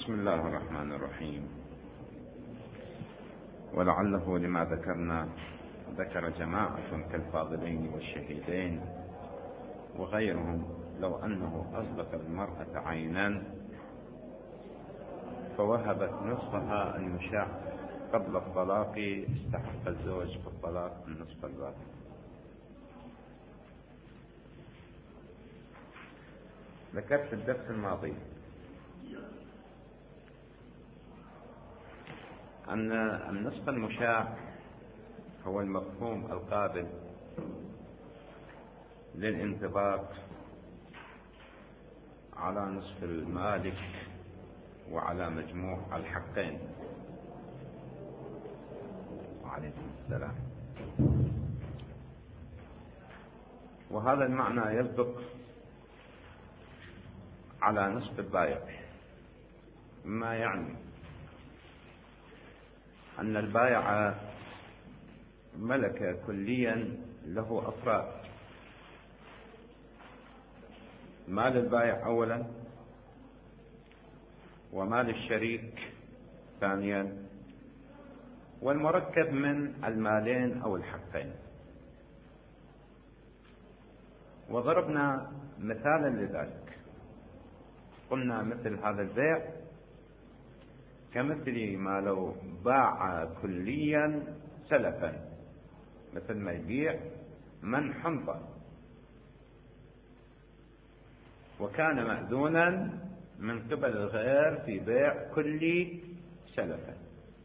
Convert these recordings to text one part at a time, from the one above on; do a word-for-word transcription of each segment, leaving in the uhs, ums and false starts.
بسم الله الرحمن الرحيم. ولعله لما ذكرنا ذكر جماعة كالفاضلين والشهيدين وغيرهم لو أنه أصدق المرأة عينا فوهبت نصفها المشاع قبل الطلاق استحق الزوج في الطلاق النصف الباقي. ذكرت في الدرس الماضي أن النصف المشاع هو المفهوم القابل للانطباق على نصف المالك وعلى مجموع الحقين. وعليكم السلام. وهذا المعنى يصدق على نصف البائع، ما يعني أن البائع ملك كليا له أفراد: مال البائع أولا، ومال الشريك ثانيا، والمركب من المالين أو الحقين. وضربنا مثالا لذلك، قلنا مثل هذا البيع كمثل ما لو باع كليا سلفا، مثل ما يبيع من حنطة وكان مأذونا من قبل الغير في بيع كلي سلفا.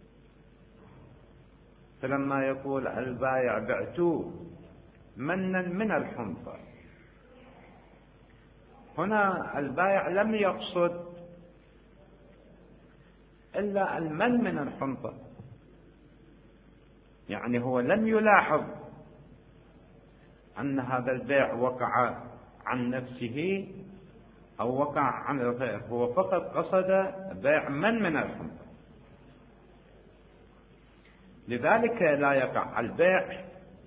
فلما يقول البائع بعتوه منا من الحنطة، هنا البائع لم يقصد إلا المن من الحنطة، يعني هو لم يلاحظ أن هذا البيع وقع عن نفسه أو وقع عن الغير، هو فقط قصد بيع من من الحنطة. لذلك لا يقع البيع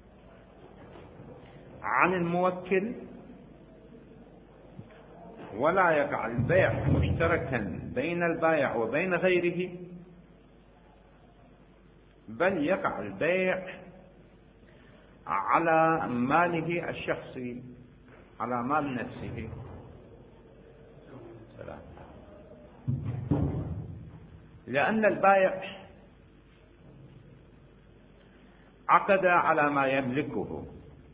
عن الموكل، ولا يقع البيع مشتركا بين البائع وبين غيره، بل يقع البيع على ماله الشخصي، على مال نفسه. سلام. لأن البائع عقد على ما يملكه،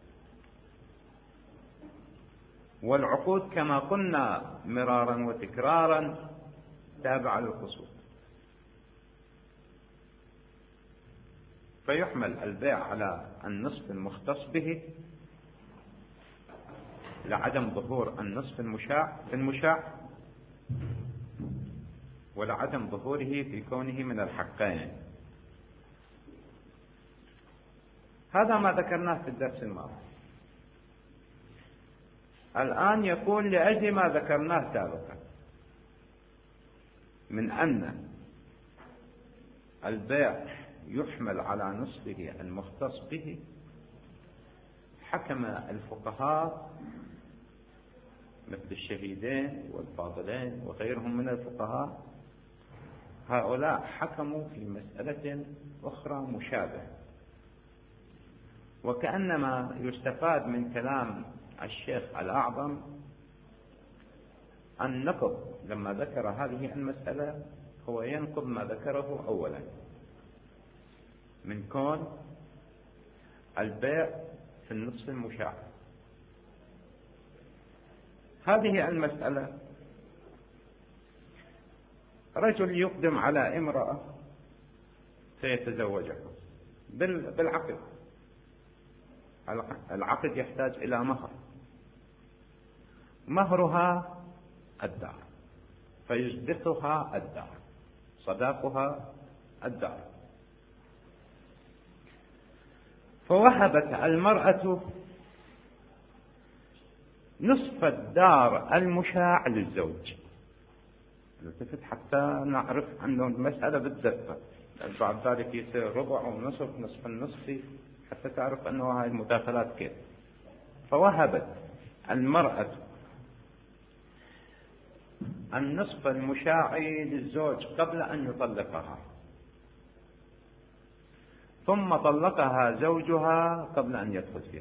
والعقود كما قلنا مرارا وتكرارا تابعة للخصوم، فيحمل البيع على النصف المختص به لعدم ظهور النصف المشاع في المشاع، ولعدم ظهوره في كونه من الحقين. هذا ما ذكرناه في الدرس الماضي. الآن يقول لأجل ما ذكرناه سابقا من أن البيع يحمل على نصفه المختص به، حكم الفقهاء مثل الشهيدين والفاضلين وغيرهم من الفقهاء، هؤلاء حكموا في مسألة أخرى مشابهة. وكأنما يستفاد من كلام الشيخ الأعظم النقض لما ذكر هذه المسألة، هو ينقض ما ذكره أولا من كون البيع في النصف المشاع. هذه المسألة: رجل يقدم على امرأة سيتزوجها بالعقد. العقد يحتاج إلى مهر، مهرها الدار، فيصدقها الدار، صداقها الدار. فوهبت المرأة نصف الدار المشاع للزوج. التفت حتى نعرف أنه المسألة بالدقة، بعد ذلك يصير ربع ونصف، نصف النصف، حتى تعرف أنه هاي المداخلات كيف. فوهبت المرأة النصف المشاعي للزوج قبل أن يطلقها، ثم طلقها زوجها قبل أن يدخل فيها.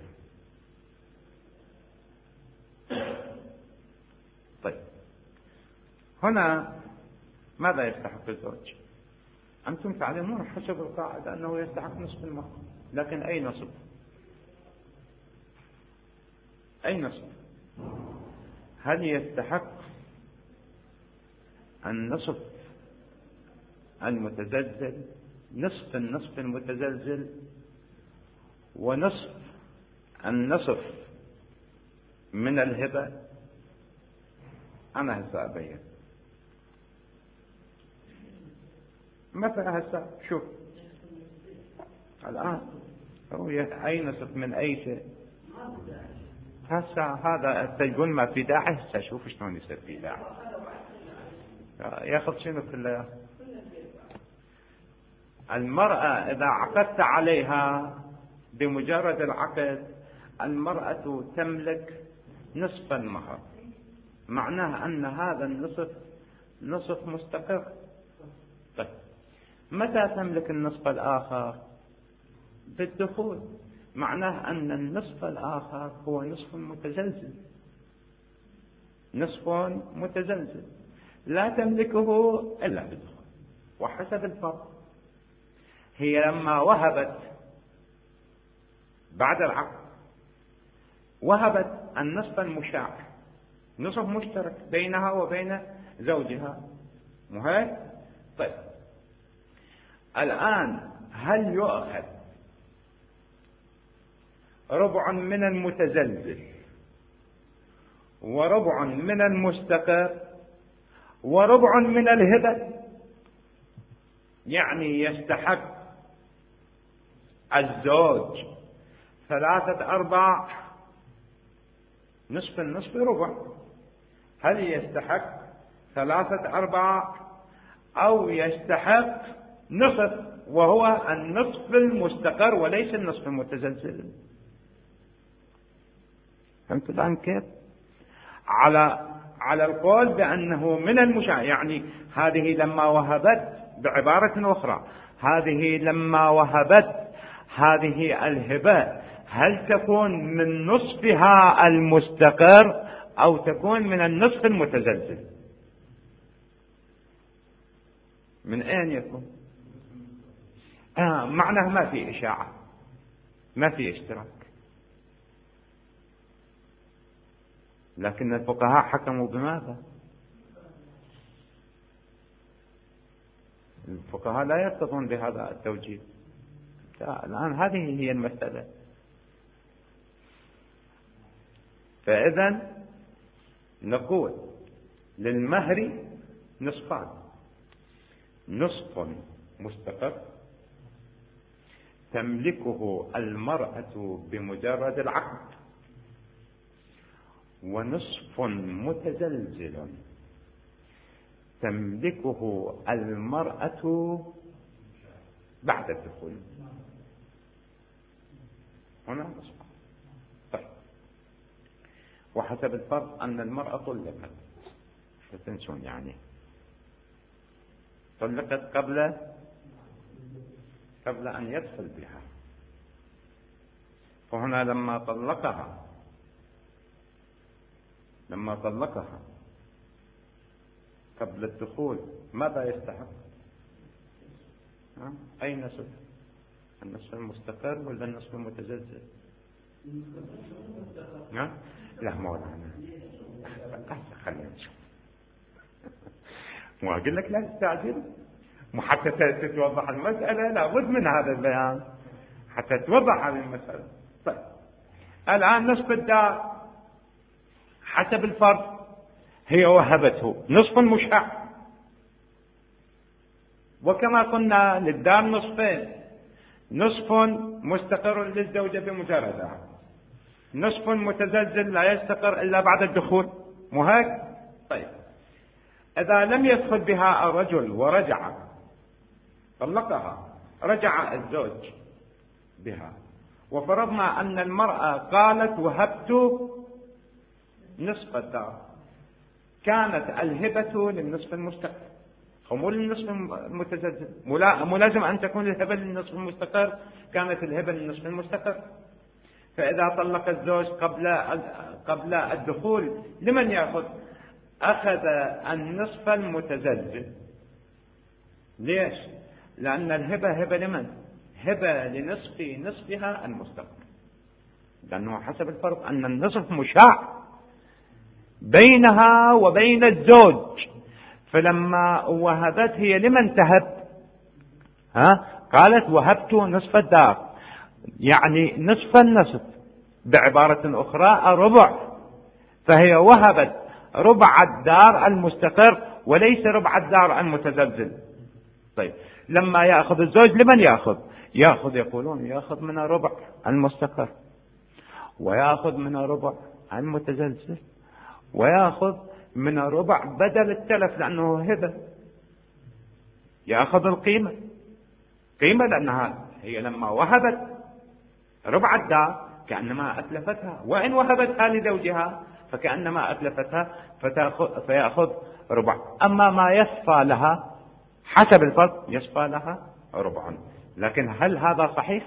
طيب هنا ماذا يستحق الزوج؟ أنتم تعلمون حسب القاعدة أنه يستحق نصف المهر، لكن أي نصف؟ أي نصف؟ هل يستحق النصف المتزلزل، نصف النصف المتزلزل، ونصف النصف من الهبة؟ أنا هسه أبين. مثلا هسه شوف الآن هو أي نصف من أي شيء. هسه هذا تقول ما في داعي. هسه شوف شلون يصير في داعي. ياخذ شنو كله ياخذ. المرأة إذا عقدت عليها بمجرد العقد المرأة تملك نصف المهر، معناه أن هذا النصف نصف مستقر. طيب متى تملك النصف الآخر؟ بالدخول، معناه أن النصف الآخر هو نصف متزلزل، نصف متزلزل لا تملكه إلا بالدخول. وحسب الفرق هي لما وهبت بعد العقد وهبت النصف المشاع، نصف مشترك بينها وبين زوجها، مو هيك؟ طيب الآن هل يؤخذ ربع من المتزلزل وربع من المستقر وربع من الهبة؟ يعني يستحق الزوج ثلاثة أرباع، نصف النصف ربع. هل يستحق ثلاثة أرباع أو يستحق نصف وهو النصف المستقر وليس النصف المتزلزل؟ فهمت الآن كيف؟ على على القول بأنه من المشاع، يعني هذه لما وهبت، بعبارة أخرى هذه لما وهبت هذه الهبة هل تكون من نصفها المستقر أو تكون من النصف المتزلزل؟ من أين يكون؟ آه معناه ما في إشاعة، ما في اشتراك. لكن الفقهاء حكموا بماذا؟ الفقهاء لا يرتضون بهذا التوجيه. الآن هذه هي المسألة. فإذا نقول للمهر نصفان، نصف مستقر تملكه المرأة بمجرد العقد، ونصف متزلزل تملكه المرأة بعد الدخول. هنا نصف. طيب وحسب الفرق أن المرأة طلقت، لا تنسون يعني طلقت قبل قبل أن يدخل بها. فهنا لما طلقها لما طلقها قبل الدخول ماذا يستحق؟ أي نصف؟ النصف المستقر ولا النصف المتزلزل؟ لا مولانا خلينا نشوف. مو أقول لك لا تستعجل، مو حتى تتوضح المسألة لابد من هذا البيان حتى توضح هذه المسألة. طيب الآن نصف الدار حسب الفرض هي وهبته نصف مشاع، وكما قلنا للدار نصفين، نصف مستقر للزوجة بمجردها، نصف متزلزل لا يستقر إلا بعد الدخول، مو هيك؟ طيب إذا لم يدخل بها الرجل ورجع طلقها، رجع الزوج بها، وفرضنا أن المرأة قالت وهبت نصف الدار، كانت الهبة للنصف المستقر ومو للنصف المتزلزل، مو لازم أن تكون الهبة للنصف المستقر، كانت الهبة للنصف المستقر. فإذا طلق الزوج قبل قبل الدخول لمن يأخذ؟ أخذ النصف المتزلزل. ليش؟ لأن الهبة هبة لمن؟ هبة لنصف نصفها المستقر، لأنه حسب الفرض أن النصف مشاع بينها وبين الزوج، فلما وهبت هي لمن تهب؟ ها؟ قالت وهبت نصف الدار، يعني نصف النصف، بعبارة أخرى ربع، فهي وهبت ربع الدار المستقر وليس ربع الدار المتزلزل. طيب لما يأخذ الزوج لمن يأخذ؟ يأخذ يقولون يأخذ من ربع المستقر، ويأخذ من ربع المتزلزل، ويأخذ من ربع بدل التلف لأنه هبة، يأخذ القيمة قيمة، لأنها هي لما وهبت ربع الدار كأنما أتلفتها، وإن وهبتها لزوجها فكأنما أتلفتها، فيأخذ ربع. أما ما يصفى لها حسب الفرض يصفى لها ربع. لكن هل هذا صحيح؟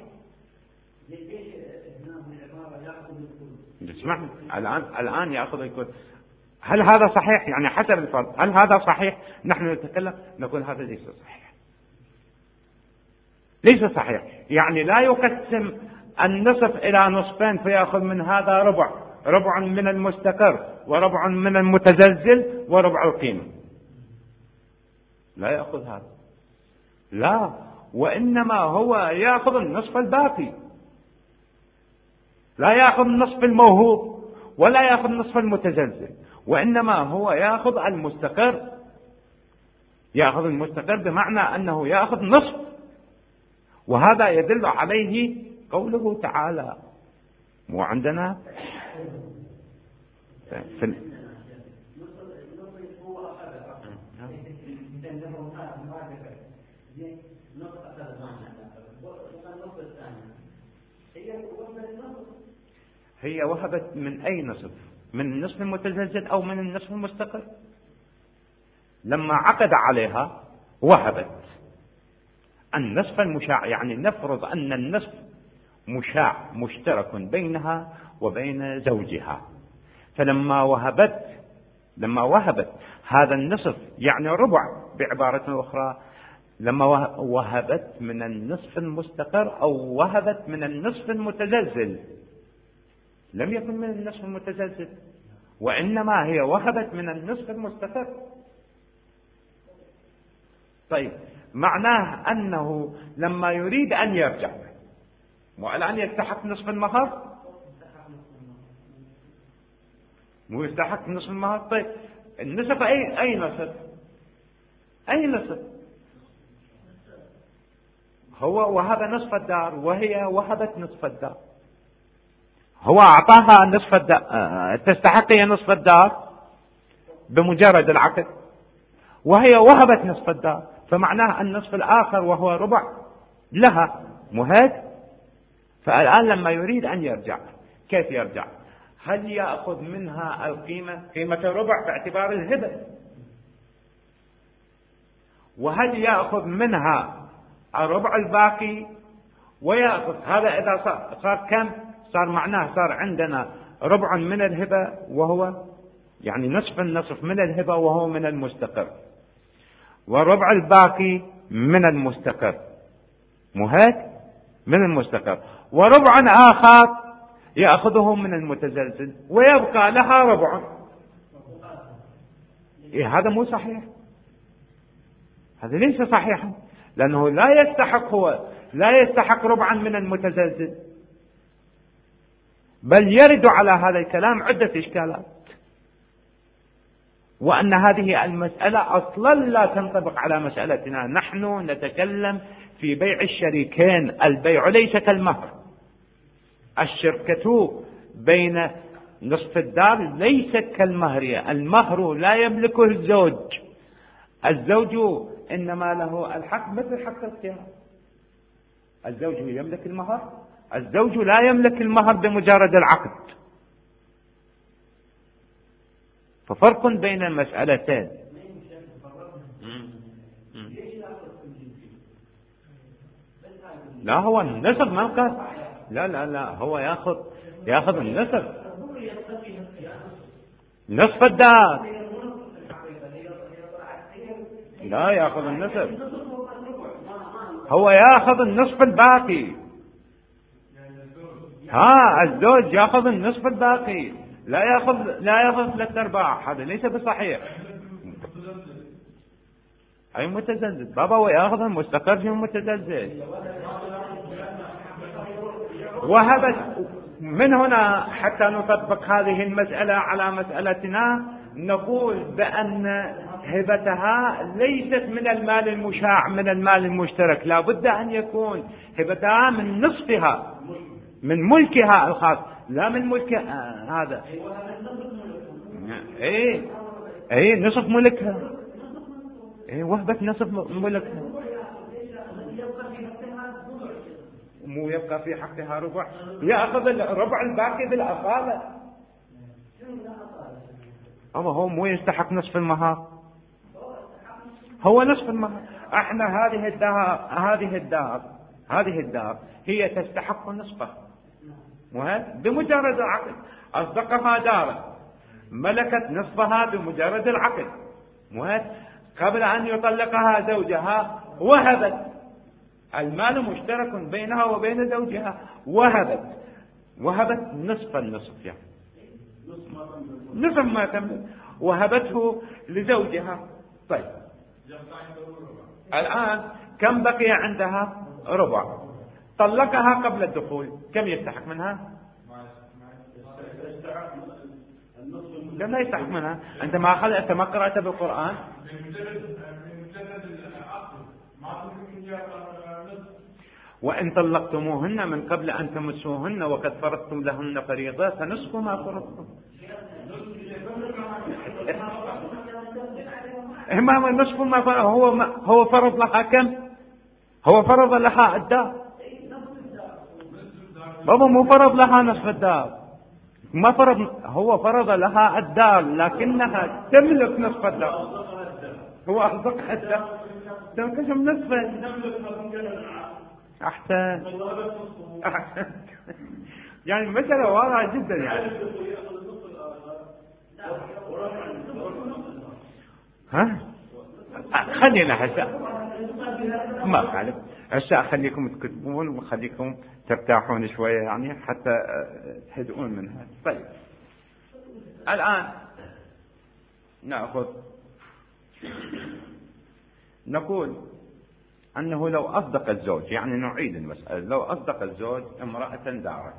اسمعني الآن الآن يأخذ الكل، هل هذا صحيح؟ يعني حسب الفرض هل هذا صحيح؟ نحن نتكلم نقول هذا ليس صحيح، ليس صحيح. يعني لا يقسم النصف إلى نصفين فيأخذ من هذا ربع، ربع من المستقر وربع من المتزلزل وربع القيمة، لا يأخذ هذا، لا، وإنما هو يأخذ النصف الباقي، لا يأخذ النصف الموهوب ولا يأخذ النصف المتزلزل، وإنما هو يأخذ المستقر، يأخذ المستقر بمعنى أنه يأخذ نصف. وهذا يدل عليه قوله تعالى، مو عندنا في هي وهبت من أي نصف؟ من النصف المتزلزل أو من النصف المستقر؟ لما عقد عليها وهبت النصف المشاع، يعني نفرض أن النصف مشاع مشترك بينها وبين زوجها، فلما وهبت لما وهبت هذا النصف يعني ربع بعبارة أخرى، لما وهبت من النصف المستقر أو وهبت من النصف المتزلزل لم يكن من النصف المتزلزل، وإنما هي وهبت من النصف المستقر. طيب معناه أنه لما يريد أن يرجع والآن يستحق نصف المهر، مو يستحق نصف المهر. طيب النصف أي أي نصف؟ أي نصف؟ هو وهب نصف الدار وهي وهبت نصف الدار، هو أعطاها نصف الدار، تستحق هي نصف الدار بمجرد العقد، وهي وهبت نصف الدار، فمعناه النصف الآخر وهو ربع لها، مو هيك؟ فالآن لما يريد أن يرجع كيف يرجع؟ هل يأخذ منها القيمة، قيمة الربع باعتبار الهبة، وهل يأخذ منها الربع الباقي ويأخذ هذا؟ إذا صار, صار كم؟ صار معناه صار عندنا ربع من الهبة وهو يعني نصف النصف من الهبة وهو من المستقر، والربع الباقي من المستقر، مو هيك؟ من المستقر، وربع آخر يأخذه من المتزلزل ويبقى لها ربع. إيه هذا مو صحيح، هذا ليس صحيحا، لأنه لا يستحق هو لا يستحق ربعا من المتزلزل، بل يرد على هذا الكلام عدة إشكالات، وأن هذه المسألة أصلا لا تنطبق على مسألتنا. نحن نتكلم في بيع الشريكين، البيع ليس كالمهر، الشركة بين نصف الدار ليست كالمهر، المهر لا يملكه الزوج، الزوج إنما له الحق مثل حق الخيار، الزوج يملك المهر، الزوج لا يملك المهر بمجرد العقد. ففرق بين المسألتين. لا هو النصف ما قال، لا لا لا هو ياخذ ياخذ النصف، نصف الدار، لا ياخذ النصف، هو ياخذ النصف الباقي. ها الزوج ياخذ النصف الباقي، لا ياخذ لا ياخذ ثلاث ارباع، هذا ليس بصحيح. اي متزلزل بابا، هو ياخذ المستقر في المتزلزل. وهبت من هنا حتى نطبق هذه المسألة على مسألتنا، نقول بأن هبتها ليست من المال المشاع، من المال المشترك، لا بد أن يكون هبتها من نصفها، من ملكها الخاص، لا من ملك آه هذا. ايه ايه نصف ملكها، ايه وهبة نصف ملكها، مو يبقى في حقها ربع، يأخذ الربع الباقي بالأصالة. أما هو مو يستحق نصف المهار، هو نصف المهار. احنا هذه الدار هذه الدار هذه الدار هي تستحق نصفه، بمجرد العقد أصدقها دارا، ملكت نصفها بمجرد العقد، قبل أن يطلقها زوجها وهبت، المال مشترك بينها وبين زوجها، وهبت وهبت نصف النصف، يعني نصف ما تملك وهبته لزوجها. طيب الآن كم بقي عندها؟ ربع. طلقها قبل الدخول، كم يستحق منها؟ كم لا يستحق منها؟ أنت ما أخذ أنت ما قرأت بالقرآن؟ وإن طلقتموهن من قبل أن تمسوهن وقد فرضتم لهن فريضة فنصف ما فرضتم. إمام نصف ما فرض، هو ما هو فرض لها كم؟ هو فرض لها الدار، بابا مو فرض لها نصف الدار، ما فرض، هو فرض لها الدار لكنها تملك نصف الدار، هو أصدق الدار تملك نصف. أحسن أحسن يعني المسألة واضحة جدا يعني. ها خلينا هسه ما خالف، هسه أخليكم تكتبون وخليكم ترتاحون شوية يعني حتى تهدؤون منها. طيب الآن نأخذ نقول أنه لو أصدق الزوج، يعني نعيد المسألة، لو أصدق الزوج امرأة دارا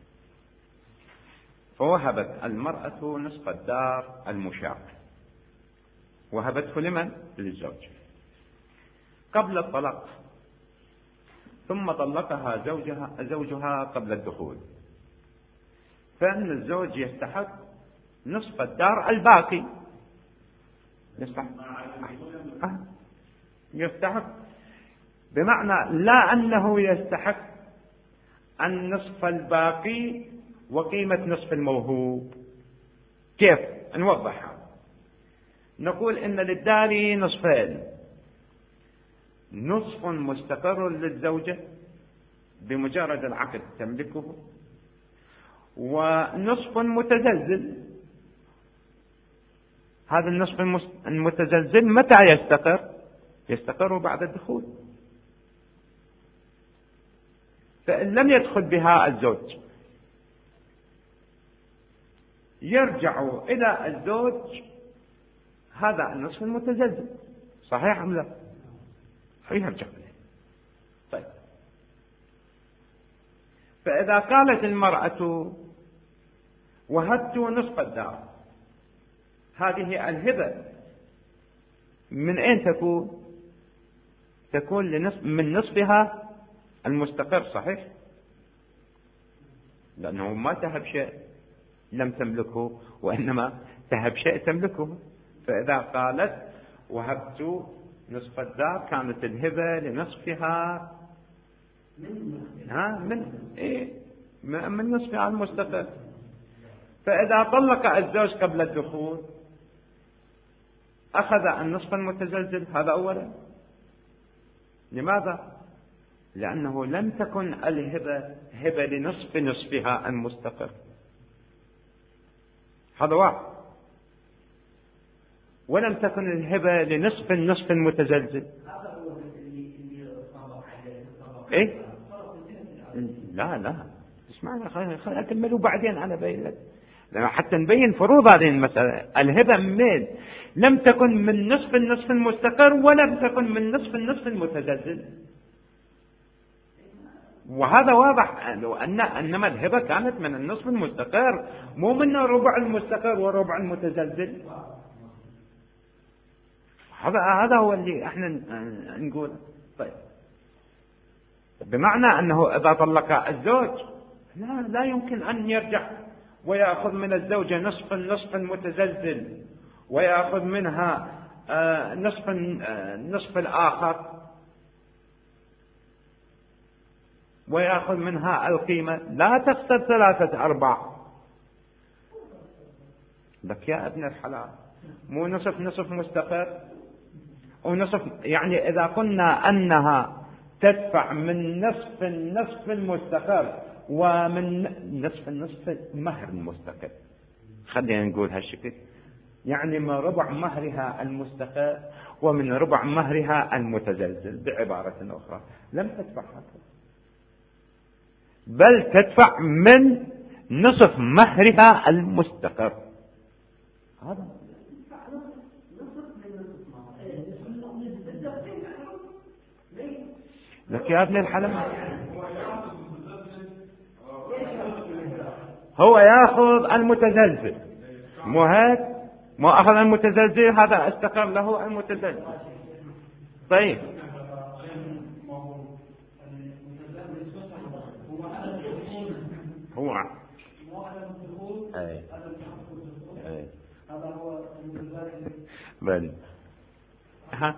فوهبت المرأة نصف الدار المشاع، وهبته لمن؟ للزوج قبل الطلاق، ثم طلقها زوجها زوجها قبل الدخول، فإن الزوج يستحق نصف الدار الباقي، يستحق يستحق بمعنى لا أنه يستحق النصف الباقي وقيمة نصف الموهوب. كيف نوضحها؟ نقول إن للدار نصفين، نصف مستقر للزوجة بمجرد العقد تملكه، ونصف متزلزل. هذا النصف المتزلزل متى يستقر؟ يستقر بعد الدخول، فإن لم يدخل بها الزوج يرجع إلى الزوج هذا النصف المتزلزل، صحيح أم لا؟ يرجع إليه. طيب فإذا قالت المرأة وهبت نصف الدار، هذه الهبة من أين تكون؟ تكون لنصف من نصفها المستقر، صحيح؟ لأنه ما تهب شيء لم تملكه، وإنما تهب شيء تملكه. فإذا قالت وهبت نصف الدار كانت الهبة لنصفها ها من إيه من نصفها المستقر. فإذا طلق الزوج قبل الدخول أخذ النصف المتزلزل، هذا أولا. لماذا؟ لأنه لم تكن الهبة هبة لنصف نصفها المستقر، هذا واحد، ولم تكن الهبة لنصف النصف المتزلزل. إيه؟ لا لا اسمعنا، خلينا أكمل وبعدين أنا بين لك حتى نبين فروض هذه المسألة. الهبة من لم تكن من نصف النصف المستقر ولم تكن من نصف النصف المتزلزل، وهذا واضح أن إنما الهبة كانت من النصف المستقر، مو من الربع المستقر وربع المتزلزل. هذا هذا هو اللي احنا نقوله. طيب، بمعنى أنه إذا طلق الزوج لا لا يمكن أن يرجع ويأخذ من الزوجة نصف النصف المتزلزل ويأخذ منها نصف النصف الآخر ويأخذ منها القيمة، لا تخسر ثلاثة أرباع. لك يا ابن الحلال، مو نصف نصف مستقر ونصف، يعني إذا قلنا أنها تدفع من نصف النصف المستقر ومن نصف النصف مهر المستقر، خلينا نقول هالشكل، يعني من ربع مهرها المستقر ومن ربع مهرها المتزلزل. بعبارة أخرى لم تدفع هكذا، بل تدفع من نصف مهرها المستقر. هذا لك يا ابن الحلال، هو ياخذ المتزلزل، مو هاد مو اخذ المتزلزل، هذا استقر له المتزلزل. طيب، هو اي اي هذا هو المتزلزل. ها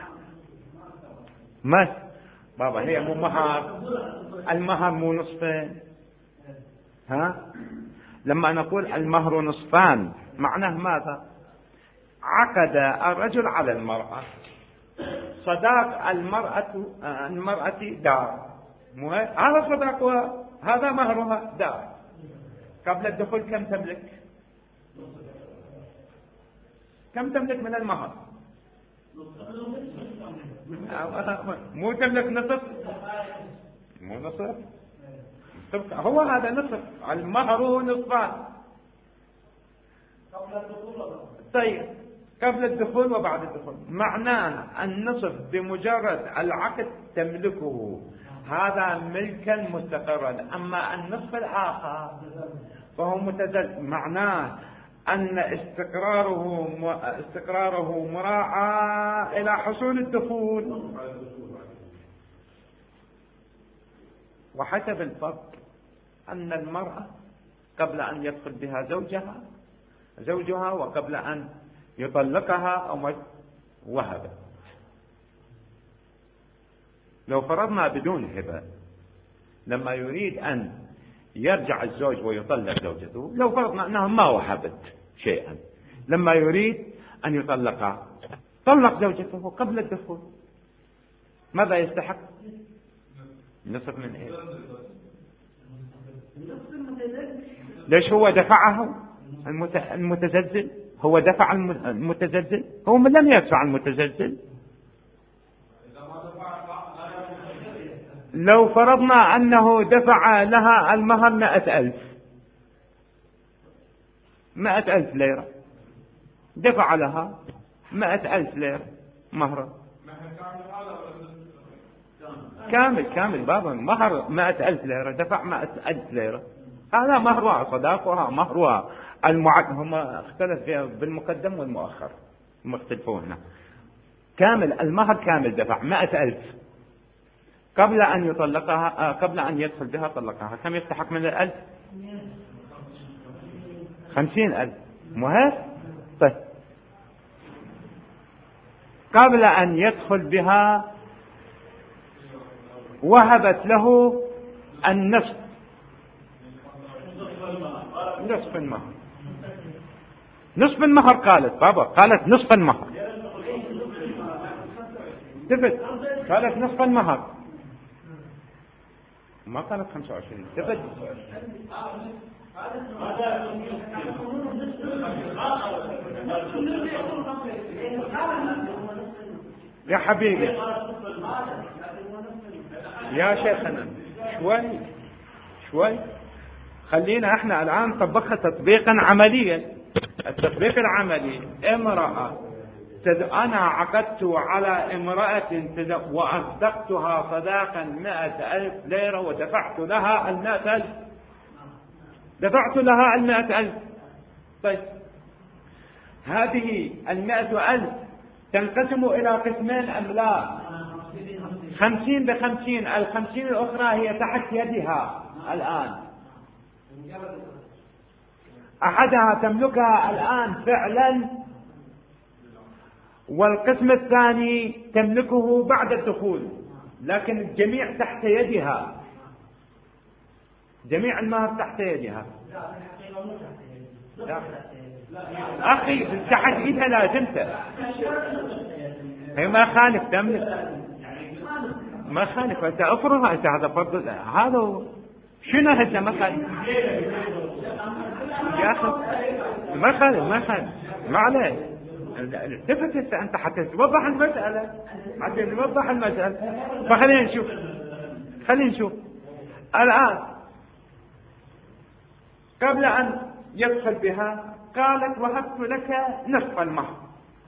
ما بابا، هي مو مهر، المهر مو نصفين. ها لما نقول المهر نصفان معناه ماذا؟ عقد الرجل على المرأة، صداق المرأة المرأة دار، مو هذا صداقها، هذا مهرها دار. قبل الدخول كم تملك؟ كم تملك من المهر؟ مو تملك نصف، مو نصف، هو هذا نصف، المهر نصفان. طيب، قبل الدخول وبعد الدخول، معناه النصف بمجرد العقد تملكه، هذا ملكا مستقرا. أما النصف الآخر فهو متزلزل، معناه أن استقراره استقراره مراعاة إلى حصول الدخول. وحسب الفرق أن المرأة قبل أن يدخل بها زوجها زوجها وقبل أن يطلقها أو وهبة. لو فرضنا بدون هبة، لما يريد أن يرجع الزوج ويطلق زوجته، لو فرضنا أنها ما وهبت شيئا، لما يريد أن يطلقها طلق زوجته قبل الدخول، ماذا يستحق؟ نصف من إيه؟ ليش هو دفعه المتزلزل؟ هو دفع المتزلزل، هو من لم يدفع المتزلزل. لو فرضنا أنه دفع لها المهر مائة ألف مائة ألف ليرة، دفع لها مائة ألف ليرة مهرا كامل كامل بابا، مهر مائة ألف ليرة، دفع مائة ألف ليرة، هذا مهرها صداقها مهرها المعد. هم اختلف فيها بالمقدم والمؤخر، هم اختلفوا هنا. كامل المهر كامل دفع مائة ألف قبل أن يطلقها، قبل أن يدخل بها طلقها. كم يستحق من الألف؟ خمسين ألف. مهر طيب، قبل أن يدخل بها وهبت له النصف، نصف المهر، نصف المهر قالت بابا، قالت نصف المهر. التفت، قالت نصف المهر، ما قالت خمسة وعشرين. التفت يا حبيبي يا شيخنا، شوي شوي خلينا احنا الآن نطبقها تطبيقا عمليا. التطبيق العملي، امرأة تد... أنا عقدت على امرأة تد... وأصدقتها صداقا مئة ألف ليرة ودفعت لها المئة ألف، دفعت لها المئة ألف. طيب هذه المئة ألف تنقسم إلى قسمين أم لا؟ خمسين بخمسين، الخمسين الأخرى هي تحت يدها الآن، أحدها تملكها الآن فعلا، والقسم الثاني تملكه بعد الدخول، لكن الجميع تحت يدها، جميع المهر تحت يدها. لا. أخي تحت إيدها لازم هي ما خالف تملك، ما خالف. أنت أفرضها، أنت هذا فرض، هذا شنو هذا ما خالف يا أخي، ما خالف ما خالف ما عليه. التفت أنت حتى توضح المسألة، حتى توضح المسألة. فخلينا نشوف خلينا نشوف الآن. قبل أن يدخل بها قالت وهبت لك نصف المهر،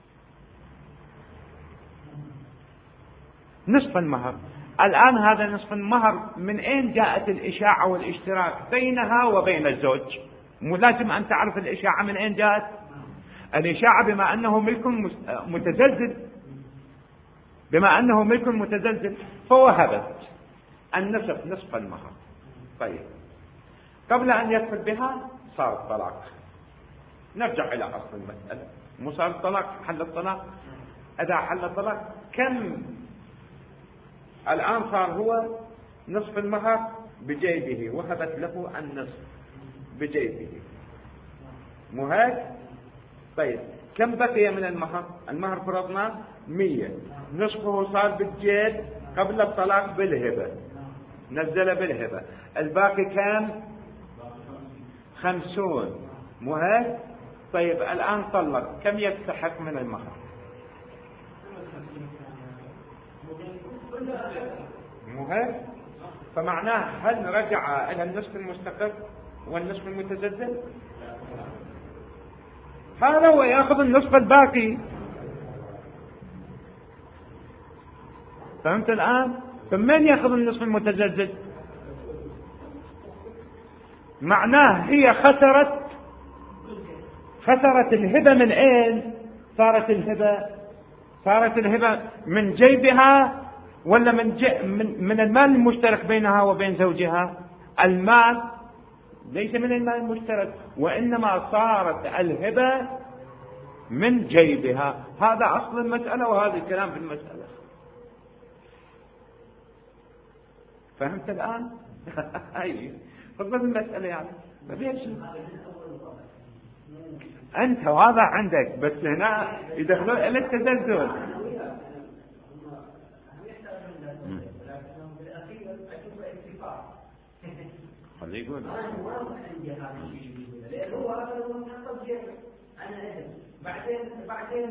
نصف المهر. الآن هذا نصف المهر من أين جاءت الإشاعة والاشتراك بينها وبين الزوج؟ مو لازم أن تعرف الإشاعة من أين جاءت. الإشاعة بما أنه ملك متزلزل، بما أنه ملك متزلزل فوهبت النصف، نصف المهر. طيب قبل أن يدخل بها صار الطلاق. نرجع إلى أصل المسألة، مو صار الطلاق، حل الطلاق. إذا حل الطلاق كم الآن صار؟ هو نصف المهر بجيبه، وهبت له النصف بجيبه، مو هيك؟ طيب كم بقي من المهر؟ المهر فرضنا مية، نصفه صار بالجيب قبل الطلاق بالهبة، نزل بالهبة، الباقي كم؟ خمسون، مو هيك؟ طيب الآن طلق، كم يستحق من المهر؟ مو هيك؟ فمعناه هل رجع إلى النصف المستقر والنصف المتزلزل؟ هذا هو يأخذ النصف الباقي. فهمت الآن؟ فمن يأخذ النصف المتزلزل؟ معناه هي خسرت خسرت الهبة. من أين صارت الهبة؟ صارت الهبة من جيبها ولا من, جي من, من المال المشترك بينها وبين زوجها؟ المال ليس من المال المشترك، وإنما صارت الهبة من جيبها. هذا أصل المسألة، وهذا الكلام في المسألة. فهمت الآن؟ أي فضل المسألة يعني ليش أنت وهذا عندك، بس هنا يدخلون إلى التزلزل. خليه يقول. بعدين بعدين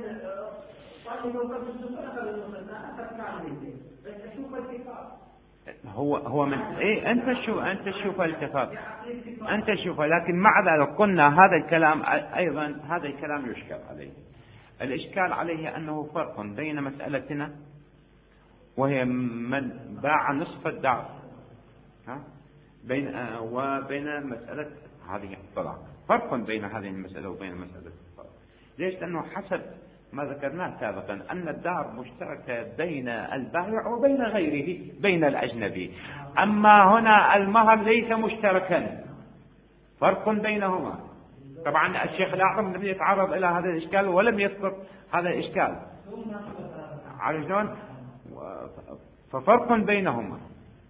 هو هو من ايه انت شو انت شوف التفاضل انت شوف. لكن مع ذلك قلنا هذا الكلام ايضا، هذا الكلام يشكل عليه. الاشكال عليه انه فرق بين مسألتنا وهي من باع نصف الدار، ها، بين وبين مسألة هذه الطلاق. فرق بين هذه المسألة وبين مسألة الطلاق. ليش؟ لأنه حسب ما ذكرناه سابقا أن الدار مشتركة بين البائع وبين غيره، بين الأجنبي. أما هنا المهر ليس مشتركا، فرق بينهما. طبعا الشيخ الأعظم لم يتعرض إلى هذا الإشكال ولم يذكر هذا الإشكال، على شلون؟ ففرق بينهما.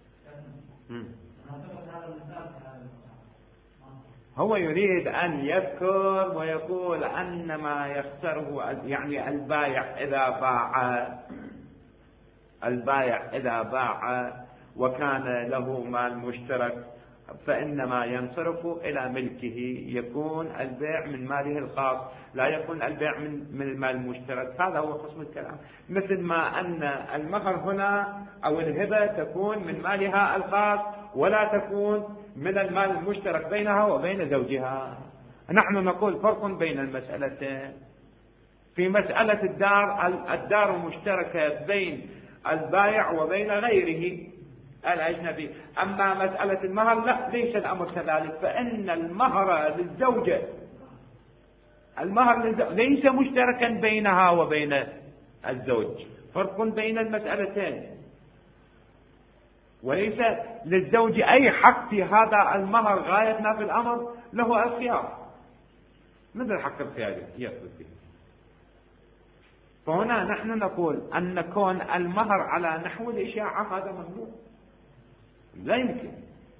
هو يريد أن يذكر ويقول أن ما يخسره يعني البائع إذا باع البائع إذا باع وكان له مال مشترك فإنما ينصرف إلى ملكه، يكون البيع من ماله الخاص، لا يكون البيع من من المال المشترك. هذا هو خصم الكلام. مثل ما أن المهر هنا أو الهبة تكون من مالها الخاص ولا تكون من المال المشترك بينها وبين زوجها. نحن نقول فرق بين المسألتين. في مسألة الدار، الدار مشتركة بين البائع وبين غيره الأجنبي. أما مسألة المهر لا، ليس الأمر كذلك، فإن المهر للزوجة المهر للزوجة ليس مشتركا بينها وبين الزوج. فرق بين المسألتين. وليس للزوج أي حق في هذا المهر. غاية ما في الأمر له الخيار، مثل حق الخيار يثبت به. فهنا نحن نقول أن كون المهر على نحو الإشاعة هذا ممنوع، لا يمكن.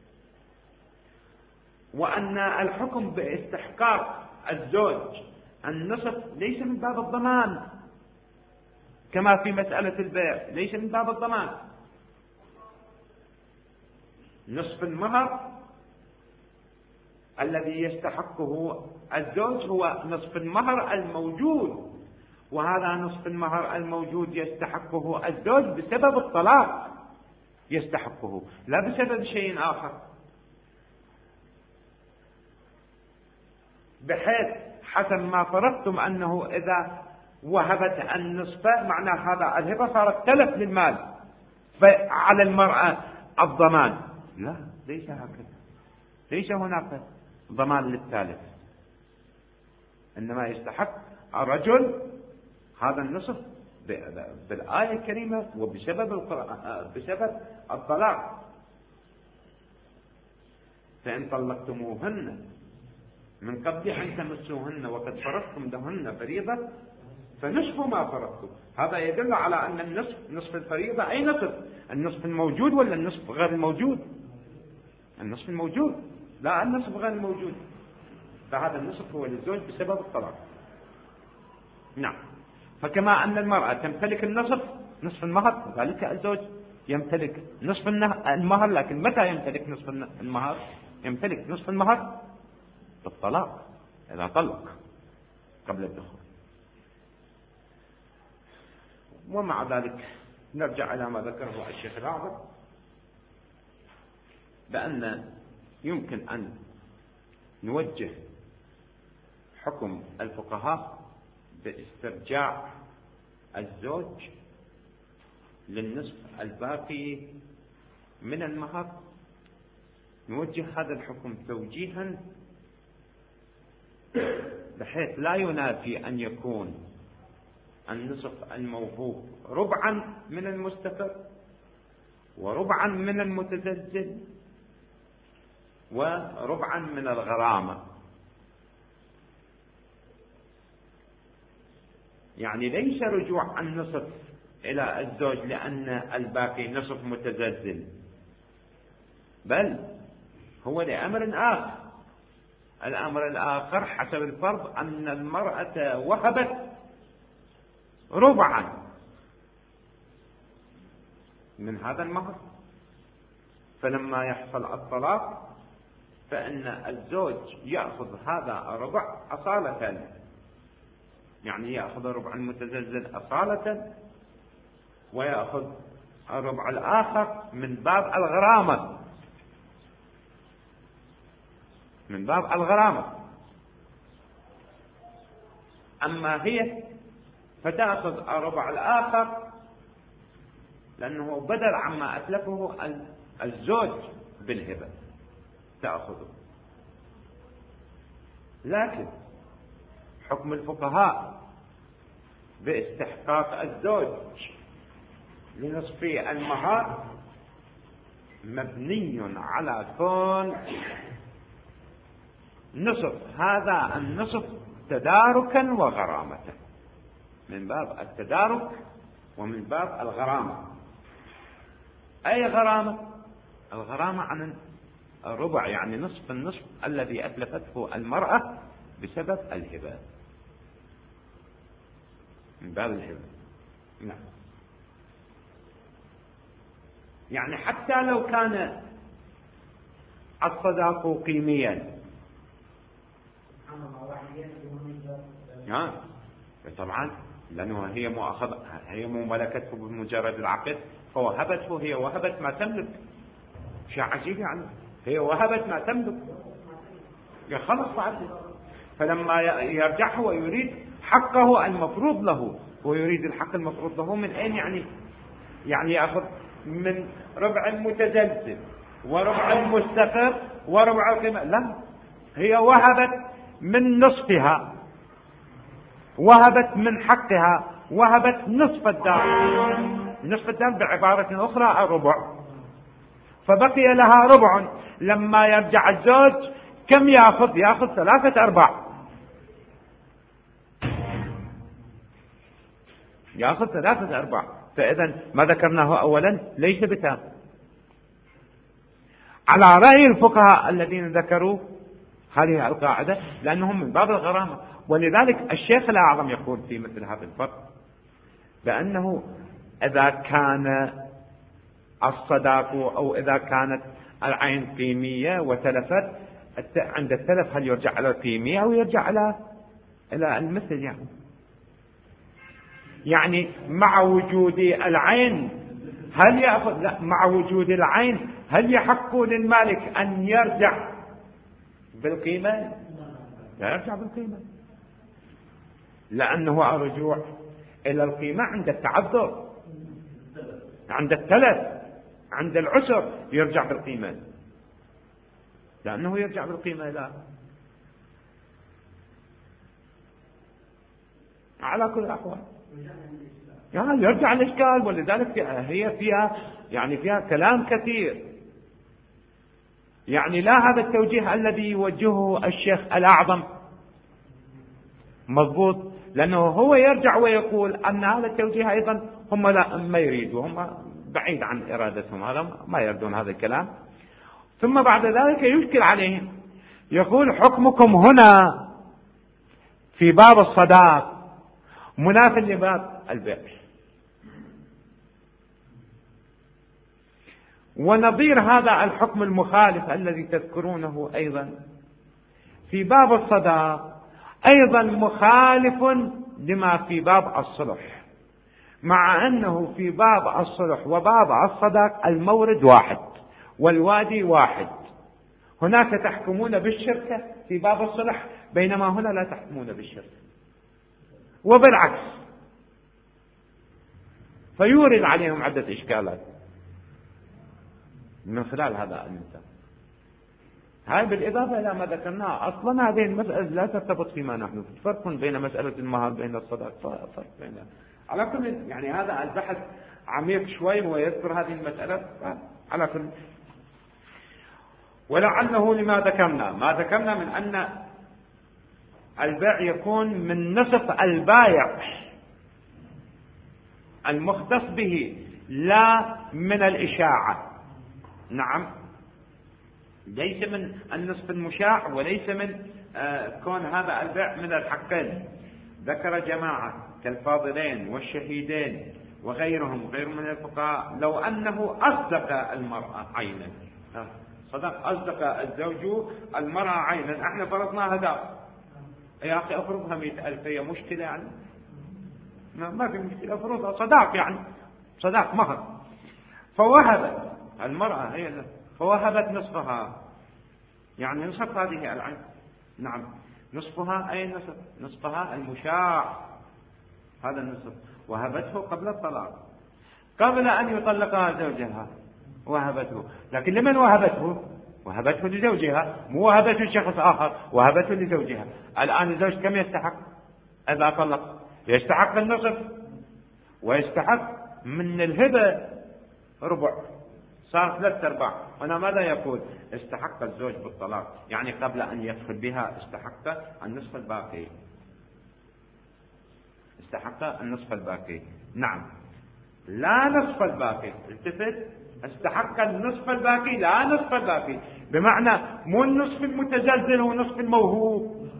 وأن الحكم باستحقاق الزوج النصف ليس من باب الضمان، كما في مسألة البيع ليس من باب الضمان. نصف المهر الذي يستحقه الزوج هو نصف المهر الموجود، وهذا نصف المهر الموجود يستحقه الزوج بسبب الطلاق، يستحقه لا بسبب شيء آخر. بحيث حسب ما فرضتم أنه إذا وهبت النصف معنى هذا الهبة صارت تلف للمال، فعلى المرأة الضمان. لا، ليس هكذا، ليس هناك ضمان للثالث، إنما يستحق الرجل هذا النصف بالآية الكريمة وبسبب بسبب الطلاق. فإن طلقتموهن من قبل أن تمسوهن وقد فرضتم لهن فريضة فنصف ما فرضتم. هذا يدل على أن النصف نصف الفريضة أي نصف؟ النصف الموجود ولا النصف غير الموجود؟ النصف الموجود، لا النصف غير الموجود. فهذا النصف هو للزوج بسبب الطلاق. نعم. فكما أن المرأة تمتلك النصف نصف المهر، ذلك الزوج يمتلك نصف المهر. لكن متى يمتلك نصف المهر؟ يمتلك نصف المهر بالطلاق، إذا طلق قبل الدخول. ومع ذلك نرجع إلى ما ذكره الشيخ الأعظم، بأن يمكن أن نوجه حكم الفقهاء باسترجاع الزوج للنصف الباقي من المهر. نوجه هذا الحكم توجيها بحيث لا ينافي أن يكون النصف الموهوب ربعا من المستقر وربعا من المتزلزل وربعا من الغرامة. يعني ليس رجوع النصف إلى الزوج لأن الباقي نصف متزلزل، بل هو لأمر آخر. الأمر الآخر حسب الفرض أن المرأة وهبت ربعا من هذا المهر، فلما يحصل الطلاق فإن الزوج يأخذ هذا الربع أصالة، يعني يأخذ الربع المتزلزل أصالة ويأخذ الربع الآخر من باب الغرامة، من باب الغرامة. أما هي فتأخذ الربع الآخر لأنه بدل عما أتلفه الزوج بالهبة تأخذه. لكن حكم الفقهاء باستحقاق الزوج لنصف المهر مبني على كون نصف هذا النصف تداركا وغرامة، من باب التدارك ومن باب الغرامة. أي غرامة؟ الغرامة عن الربع، يعني نصف النصف الذي أتلفته المرأة بسبب الهبة، من باب الهبة. نعم. يعني حتى لو كان الصداق قيميا ها طبعا، لأنه هي مؤاخذة، هي مملكته بمجرد العقد، فوهبته، هي وهبت ما تملك. شيء عجيب يعني، هي وهبت ما تملك، يا خلص بعد. فلما يرجع هو يريد حقه المفروض له، ويريد الحق المفروض له من أين؟ يعني يعني يأخذ من ربع المتزلزل وربع المستقر وربع القيمة. لا، هي وهبت من نصفها، وهبت من حقها، وهبت نصف الدار. نصف الدار بعبارة أخرى الربع، فبقي لها ربع. لما يرجع الزوج كم يأخذ؟ يأخذ ثلاثة أرباع، يأخذ ثلاثة أرباع. فإذا ما ذكرناه أولا ليس بتام، على رأي الفقهاء الذين ذكروا هذه القاعدة، لأنهم من باب الغرامة. ولذلك الشيخ الأعظم يقول في مثل هذا الفرق بأنه إذا كان الصداق أو إذا كانت العين قيمية وتلفت، عند التلف هل يرجع على القيمية أو يرجع على إلى المثل؟ يعني يعني مع وجود العين هل يأخذ؟ لا، مع وجود العين هل يحق للمالك أن يرجع بالقيمة؟ لا يرجع بالقيمة، لأنه الرجوع إلى القيمة عند التعذر، عند التلف، عند العسر يرجع بالقيمة، لأنه يرجع بالقيمة. لا، على كل الأحوال يعني يرجع الإشكال. ولذلك هي فيها يعني فيها كلام كثير. يعني لا، هذا التوجيه الذي يوجهه الشيخ الأعظم مضبوط، لأنه هو يرجع ويقول أن هذا التوجيه أيضا هم لا ما يريدوا، هم بعيد عن إرادتهم، هذا ما يردون هذا الكلام. ثم بعد ذلك يشكل عليهم، يقول حكمكم هنا في باب الصداق مناف لباب البيع. ونظير هذا الحكم المخالف الذي تذكرونه أيضا في باب الصداق أيضا مخالف لما في باب الصلح، مع أنه في باب الصلح وباب الصداق المورد واحد والوادي واحد. هناك تحكمون بالشركة في باب الصلح، بينما هنا لا تحكمون بالشركة، وبالعكس. فيورد عليهم عدة إشكالات من خلال هذا المثال. هاي بالإضافة إلى ما ذكرناه، أصلا هذه المسألة لا ترتبط فيما نحن، فرق بين مسألة المهر بين الصداق، فرق بين على كل. يعني هذا البحث عميق شوي ويذكر هذه المسألة على كل. ولعله لما ذكرنا ما ذكرنا من أن البيع يكون من نصف البايع المختص به، لا من الإشاعة. نعم، ليس من النصف المشاع، وليس من آه كون هذا البيع من الحقين. ذكر جماعة كالفاضلين والشهيدين وغيرهم غير من الفقهاء لو أنه أصدق المرأة عينا، آه صدق، أصدق الزوج المرأة عينا، احنا فرضنا هذا، يا أخي أفرضها مئة ألف، هي مشكلة يعني؟ ما في مشكلة، أفرضها صداق، يعني صداق مهر. فوهبت المرأة هي فوهبت نصفها، يعني نصف هذه العين. نعم، نصفها أي نصف؟ نصفها المشاع، هذا النصف. وهبته قبل الطلاق، قبل أن يطلقها زوجها وهبته. لكن لمن وهبته؟ وهبته لزوجها، مو وهبته لشخص آخر، وهبته لزوجها. الآن الزوج كم يستحق إذا طلق؟ يستحق النصف، ويستحق من الهبة ربع، صار ثلاثة أرباع. هنا ماذا يقول؟ استحق الزوج بالطلاق، يعني قبل أن يدخل بها استحق النصف الباقي، استحق النصف الباقي. نعم، لا نصف الباقي، التفت، استحق النصف الباقي لا نصف الباقي، بمعنى مو النصف المتزلزل ونصف الموهوب،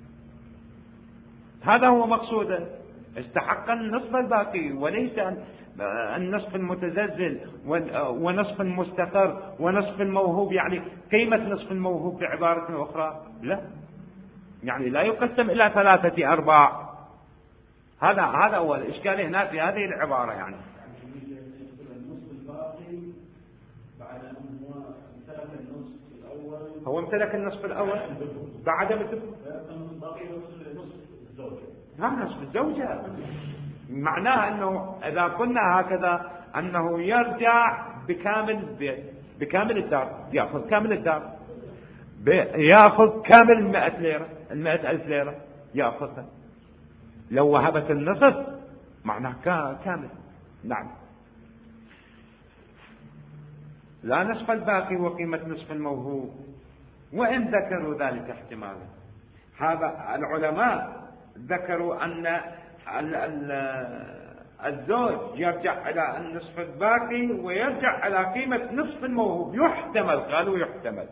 هذا هو مقصوده. استحق النصف الباقي، وليس النصف المتزلزل ونصف المستقر ونصف الموهوب، يعني قيمة نصف الموهوب بعبارة أخرى لا، يعني لا يقسم إلى ثلاثة أرباع. هذا هذا هو الإشكال هنا في هذه العبارة. يعني هو امتلك النصف الأول بعد مثل ها نصف الزوجة، معناها أنه إذا قلنا هكذا أنه يرجع بكامل بكامل الدار، يأخذ كامل الدار، يأخذ كامل المائة ليرة، المائة ألف ليرة يأخذها. لو وهبت النصف معناه كامل. نعم. لا نصف الباقي وقيمة نصف الموهوب وإن ذكروا ذلك احتمالا. هذا العلماء ذكروا أن الزوج يرجع إلى النصف الباقي ويرجع إلى قيمة نصف الموهوب. يحتمل، قالوا يحتمل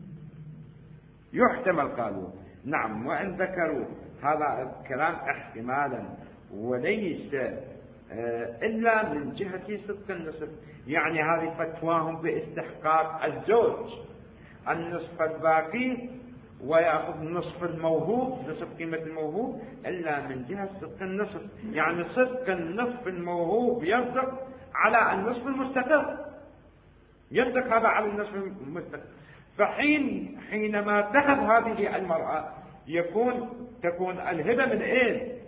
يحتمل قالوا نعم. وإن ذكروا هذا الكلام احتمالا وليس إلا من جهة صدق النصف، يعني هذه فتواهم باستحقاق الزوج النصف الباقي ويأخذ نصف الموهوب، نصف قيمة الموهوب، إلا من جهة صدق النصف، يعني صدق النصف الموهوب يصدق على النصف المستقر، يصدق هذا على النصف المستقر. فحين حينما تهب هذه المرأة يكون تكون الهبة من ايه؟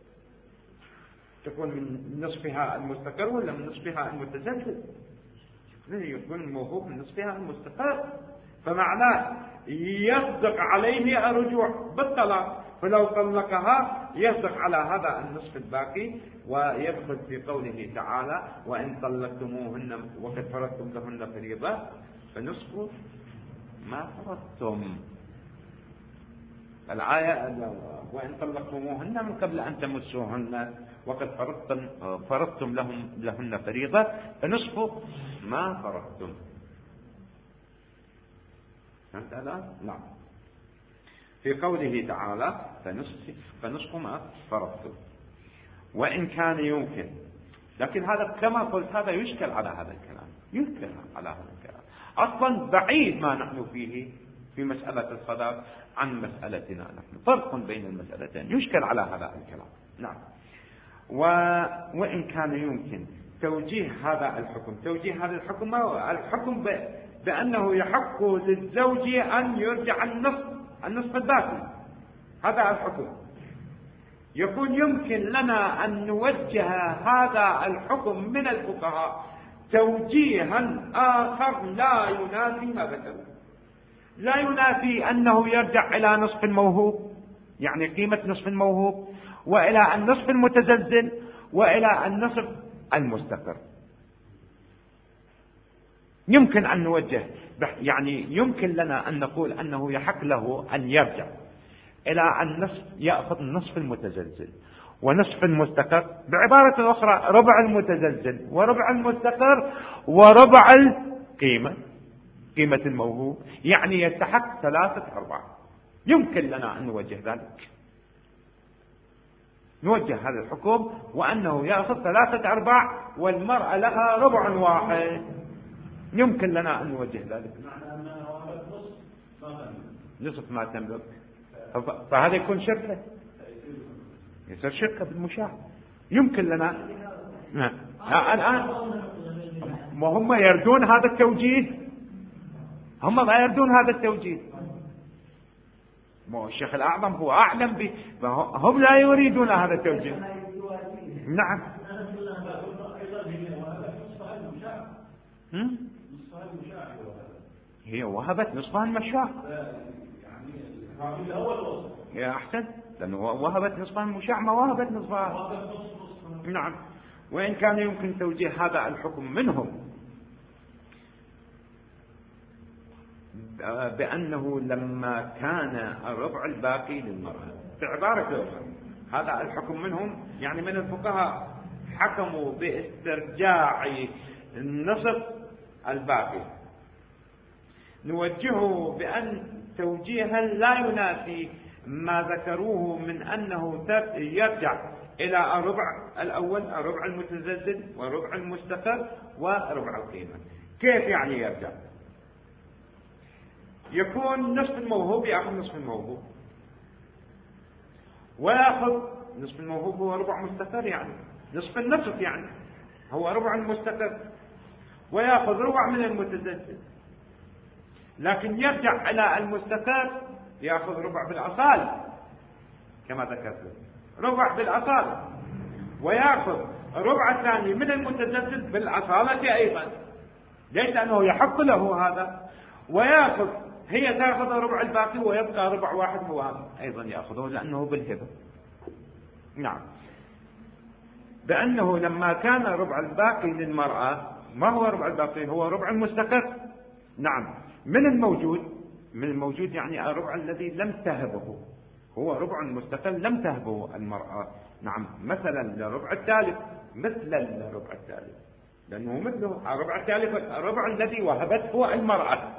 تكون من نصفها المستقر ولا من نصفها المتزلزل؟ يكون الموهوب من نصفها المستقر، فمعناه يصدق عليه الرجوع بالطلاق، فلو طلقها يصدق على هذا النصف الباقي، ويدخل في قوله تعالى وإن طلقتموهن وقد فرضتم لهن فريضة فنصف ما فرضتم. الآية وإن طلقتموهن من قبل أن تمسوهن وقد فرضتم فرضتم لهم لهن فريضة فنصف ما فرضتم. فهمت هذا؟ نعم. في قوله تعالى فنصف فنصف ما فرضتم. وإن كان يمكن، لكن هذا كما قلت هذا يشكل على هذا الكلام، يشكل على هذا الكلام أصلا بعيد ما نحن فيه في مسألة الصداق عن مسألتنا نحن، فرق بين المسألتين، يشكل على هذا الكلام. نعم. و... وإن كان يمكن توجيه هذا الحكم، توجيه هذا الحكم الحكم ب... بأنه يحق للزوج أن يرجع النصف النصف الباقي، هذا الحكم. يكون يمكن لنا أن نوجه هذا الحكم من الفقهاء توجيها آخر لا ينافي ما ذكروا، لا ينافي أنه يرجع إلى نصف الموهوب، يعني قيمة نصف الموهوب، وإلى النصف المتزلزل، وإلى النصف المستقر. يمكن أن نوجه، يعني يمكن لنا أن نقول أنه يحق له أن يرجع إلى النصف، يأخذ النصف المتزلزل ونصف المستقر، بعبارة أخرى ربع المتزلزل وربع المستقر وربع القيمة قيمة الموهوب، يعني يستحق ثلاثة أرباع. يمكن لنا أن نوجه ذلك، نوجه هذا الحكم وأنه يأخذ ثلاثة أرباع والمرأة لها ربع واحد، يمكن لنا أن نوجه ذلك. نصف ما تملك، فهذا يكون شركة، يصير شركة بالمشاع. يمكن لنا الآن ما هم يردون هذا التوجيه، هم ما يردون هذا التوجيه. الشيخ الأعظم هو أعلم به، هم لا يريدون هذا التوجيه. نعم. هي وهبت نصفها المشاع. يا أحسن، لأنه وهبت نصفها المشاع ما وهبت نصفها. نعم. وإن كان يمكن توجيه هذا الحكم منهم بأنه لما كان الربع الباقي للمرأة، بعبارة أخرى هذا الحكم منهم، يعني من الفقهاء حكموا باسترجاع النصف الباقي، نوجهه بأن توجيها لا ينافي ما ذكروه من أنه يرجع إلى الربع الأول، الربع المتزلزل وربع المستقر وربع القيمة. كيف يعني يرجع؟ يكون نصف الموهوب يأخذ نصف الموهوب، ويأخذ نصف الموهوب هو ربع مستقر، يعني نصف النصف يعني هو ربع المستقر، ويأخذ ربع من المتزلزل، لكن يرجع إلى المستقر يأخذ ربع بالأصال كما ذكرت، ربع بالأصال، ويأخذ ربع ثاني من المتزلزل بالأصالة أيضا. ليس أنه يحق له هذا، ويأخذ هي تأخذ ربع الباقي ويبقى ربع واحد هو هذا أيضا يأخذه لأنه بالهبة. نعم، بأنه لما كان ربع الباقي للمرأة، ما هو ربع الباقي؟ هو ربع المستقر. نعم، من الموجود، من الموجود يعني الربع الذي لم تهبه، هو ربع مستقل لم تهبه المرأة. نعم، مثلا لربع الثالث، مثل الربع الثالث، لأنه مثله الربع الثالث الربع الذي وهبته المرأة.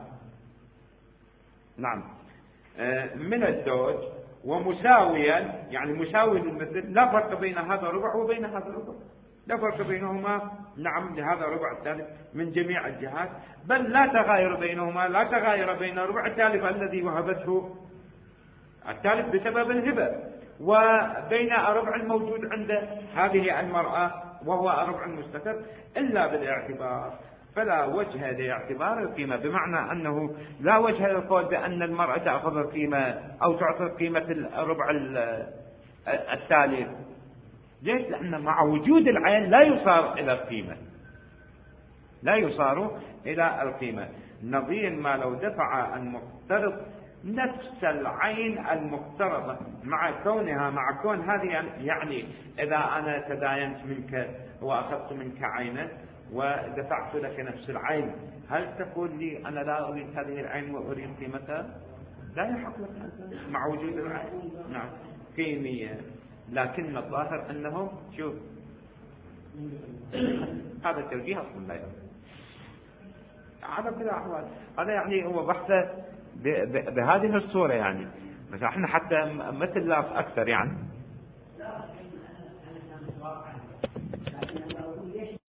نعم، من الزوج، ومساويا يعني مساوي للمثل، لا فرق بين هذا الربع وبين هذا الربع، لا فرق بينهما. نعم، لهذا الربع الثالث من جميع الجهات، بل لا تغاير بينهما، لا تغاير بين الربع الثالث الذي وهبته الثالث بسبب الهبة وبين الربع الموجود عند هذه المرأة وهو الربع المستقر، إلا بالاعتبار. فلا وجه لاعتبار القيمة، بمعنى أنه لا وجه للقول بأن المرأة تأخذ القيمة أو تعطي قيمة الربع الثالث. ليش؟ لأن مع وجود العين لا يصار إلى القيمة، لا يصار إلى القيمة. نظير ما لو دفع المقترض نفس العين المقترضة مع كونها مع كون هذه، يعني إذا أنا تداينت منك وأخذت منك عينا ودفعت لك نفس العين، هل تقول لي أنا لا أريد هذه العين وأريد قيمتها؟ لا يحق لك مع وجود العين. نعم، قيمية. لكن الظاهر أنه شوف هذا التوجيه أصلا لا يحق على كل الأحوال. هذا يعني هو بحثه بهذه الصورة، يعني بس احنا حتى مثل لا أكثر يعني.